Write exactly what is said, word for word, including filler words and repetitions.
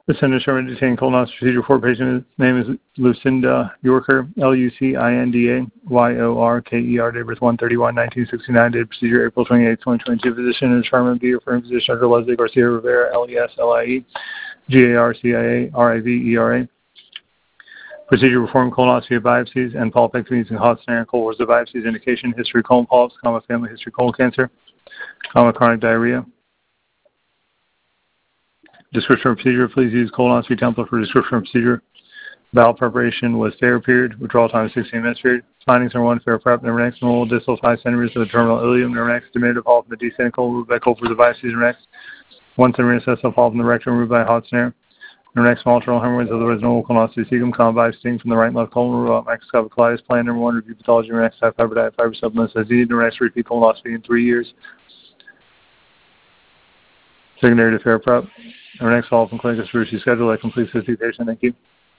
The center determined to obtain colonoscopy procedure for patient's name is Lucinda Yorker, L U C I N D A Y O R K E R, date of birth one thirty-one nineteen sixty-nine, date of procedure April twenty-eighth, twenty twenty-two, physician and determined to be referring physician Doctor Leslie Garcia Rivera, L E S L I E G A R C I A R I V E R A. Procedure performed colonoscopy of biopsies and polypectomy using Hodgson and cohorts of biopsies. Indication: history colon polyps, comma, family history colon cancer, comma, chronic diarrhea. Description of procedure: please use colonoscopy template for description of procedure. Bowel preparation was fair period. Withdrawal time is sixteen minutes period. Findings are one, fair prep. Number next, normal distal five centimeters of the terminal ileum. Number next, diminutive polyp in the descending colon removed by Colford devices. Number next, one centimeter cessile polyp in the rectum removed by a hot snare. Number next, small terminal hemorrhoids, otherwise normal colonoscopy cecum, common biopsy from the right and left colon removed by microscopic colitis. Plan number one, review pathology. Number next, high fiber diet, fiber supplements as needed. Number next, repeat colonoscopy in three years. Secondary to fair prep. Our next follow-up from clinical surgery schedule that completes fifty patient. Thank you.